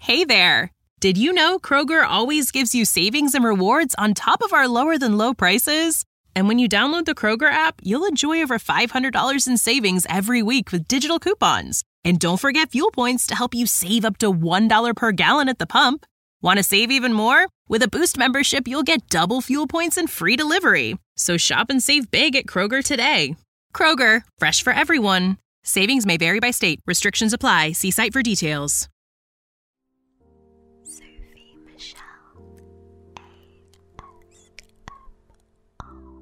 Hey there! Did you know Kroger always gives you savings and rewards on top of our lower-than-low prices? And when you download the Kroger app, you'll enjoy over $500 in savings every week with digital coupons. And don't forget fuel points to help you save up to $1 per gallon at the pump. Want to save even more? With a Boost membership, you'll get double fuel points and free delivery. So shop and save big at Kroger today. Kroger, fresh for everyone. Savings may vary by state. Restrictions apply. See site for details. Sophie Michelle ASMR.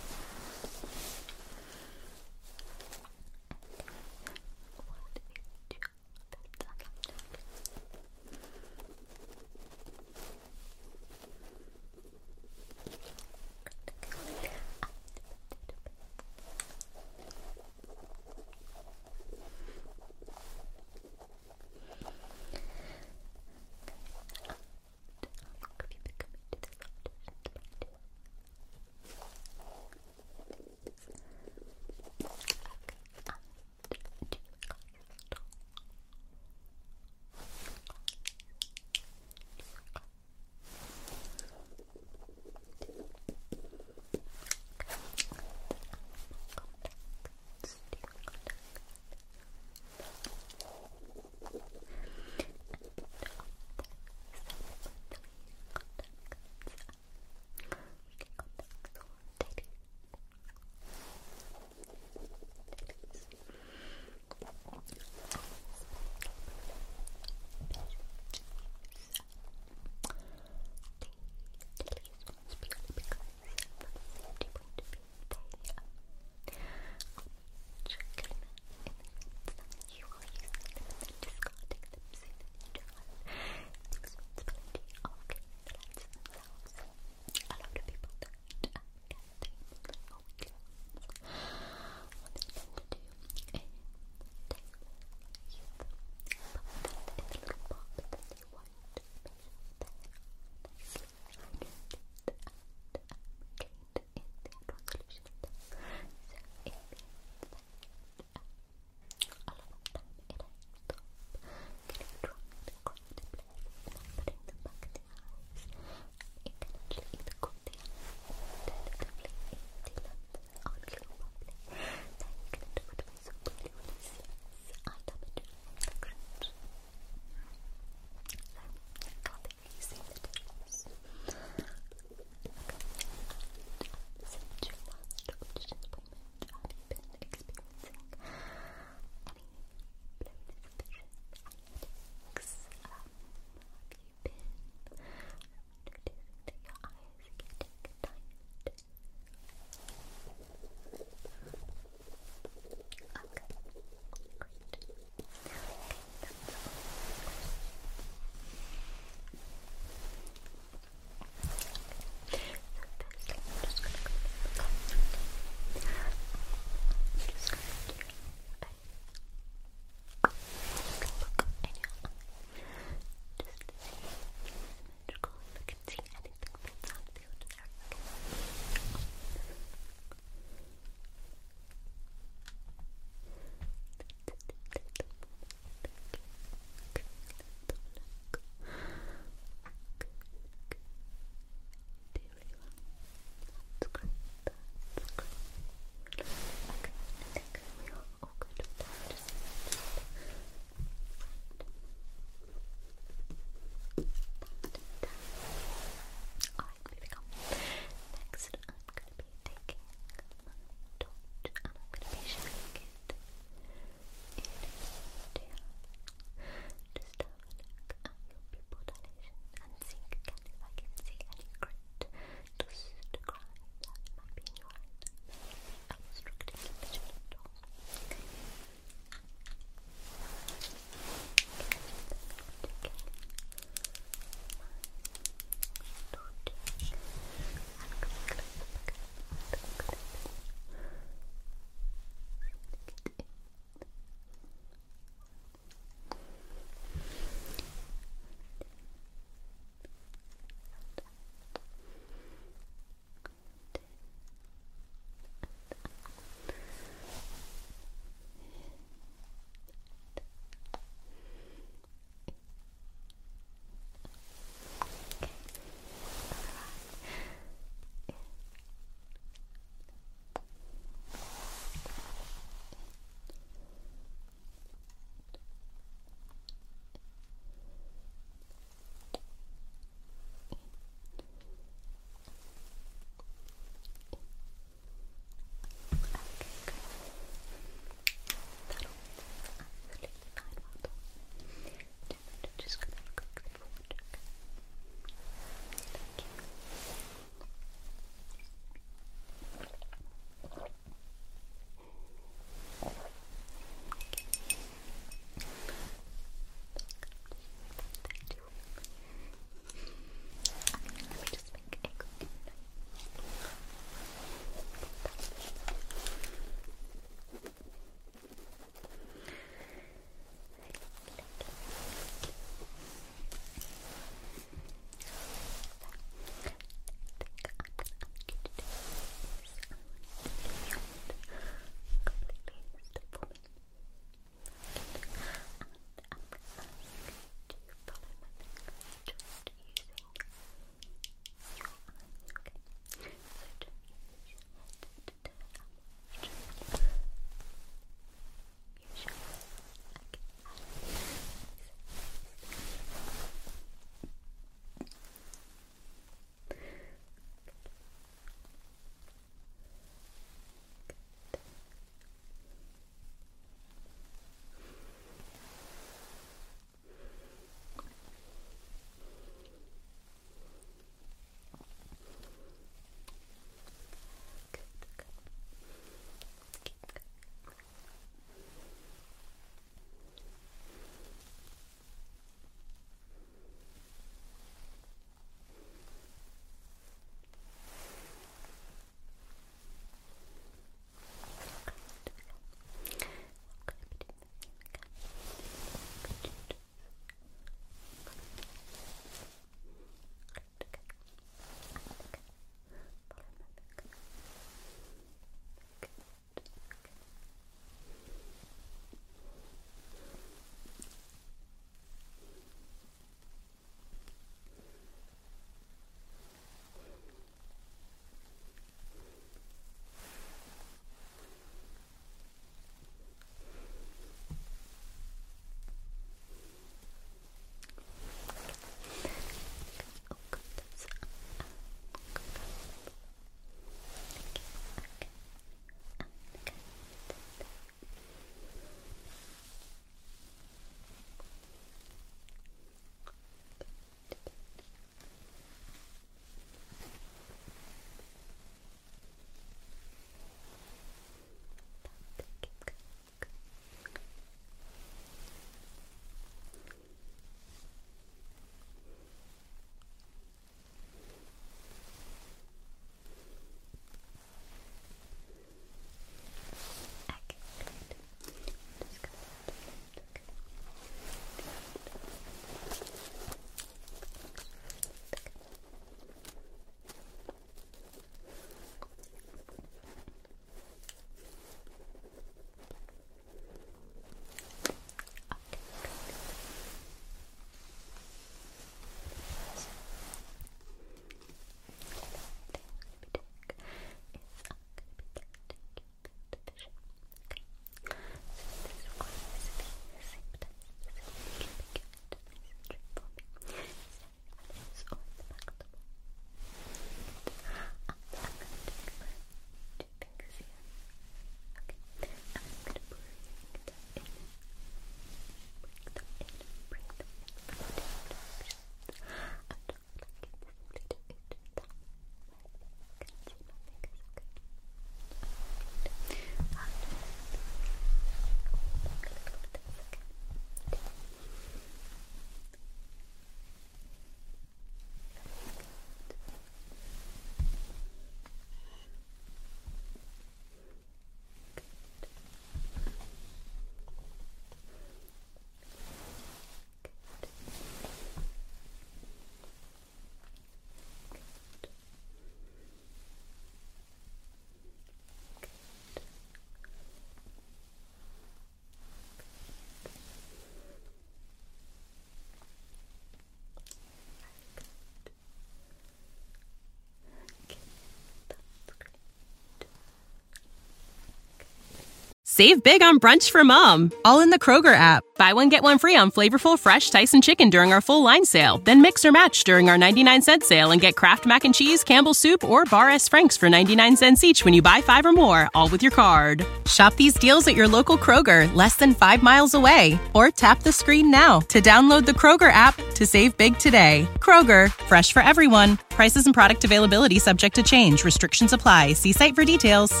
Save big on brunch for mom, all in the Kroger app. Buy one, get one free on flavorful, fresh Tyson chicken during our full line sale. Then mix or match during our 99-cent sale and get Kraft Mac and Cheese, Campbell's Soup, or Bar S. Frank's for 99 cents each when you buy 5 or more, all with your card. Shop these deals at your local Kroger, less than 5 miles away. Or tap the screen now to download the Kroger app to save big today. Kroger, fresh for everyone. Prices and product availability subject to change. Restrictions apply. See site for details.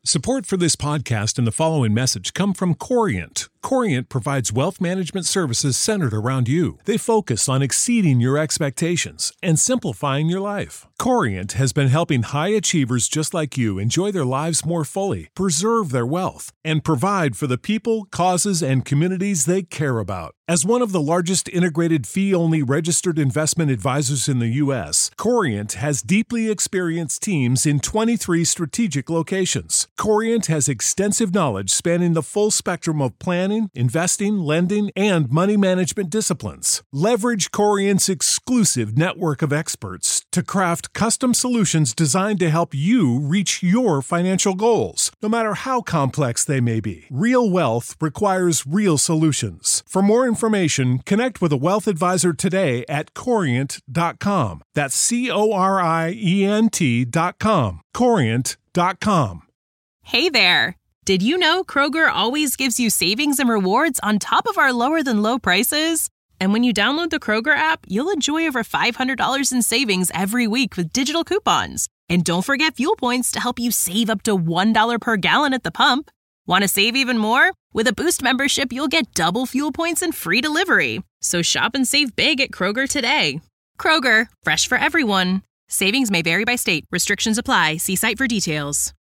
Support for this podcast and the following message come from Corient. Corient provides wealth management services centered around you. They focus on exceeding your expectations and simplifying your life. Corient has been helping high achievers just like you enjoy their lives more fully, preserve their wealth, and provide for the people, causes, and communities they care about. As one of the largest integrated fee-only registered investment advisors in the U.S., Corient has deeply experienced teams in 23 strategic locations. Corient has extensive knowledge spanning the full spectrum of planning, investing, lending, and money management disciplines. Leverage Corient's exclusive network of experts to craft custom solutions designed to help you reach your financial goals, no matter how complex they may be. Real wealth requires real solutions. For more information, connect with a wealth advisor today at Corient.com. That's Corient.com. Corient.com. Hey there! Did you know Kroger always gives you savings and rewards on top of our lower-than-low prices? And when you download the Kroger app, you'll enjoy over $500 in savings every week with digital coupons. And don't forget fuel points to help you save up to $1 per gallon at the pump. Want to save even more? With a Boost membership, you'll get double fuel points and free delivery. So shop and save big at Kroger today. Kroger, fresh for everyone. Savings may vary by state. Restrictions apply. See site for details.